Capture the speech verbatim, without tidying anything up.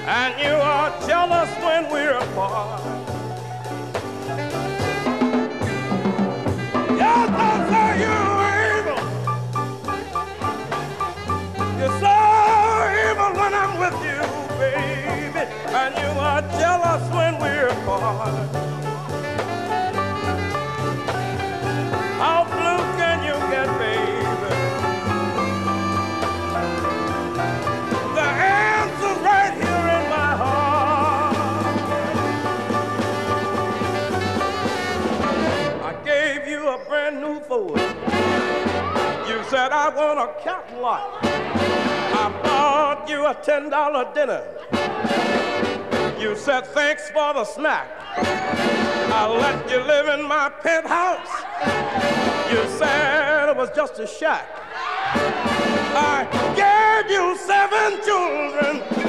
and you are jealous when we're apart. Yes, I say you're evil. You're so evil when I'm with you, baby, and you are jealous when we're apart. How blue can you get, baby? The answer's right here in my heart. I gave you a brand new Ford. You said I want a Cadillac. I bought you a ten dollar dinner. You said thanks for the snack. I let you live in my penthouse. You said it was just a shack. I gave you seven children.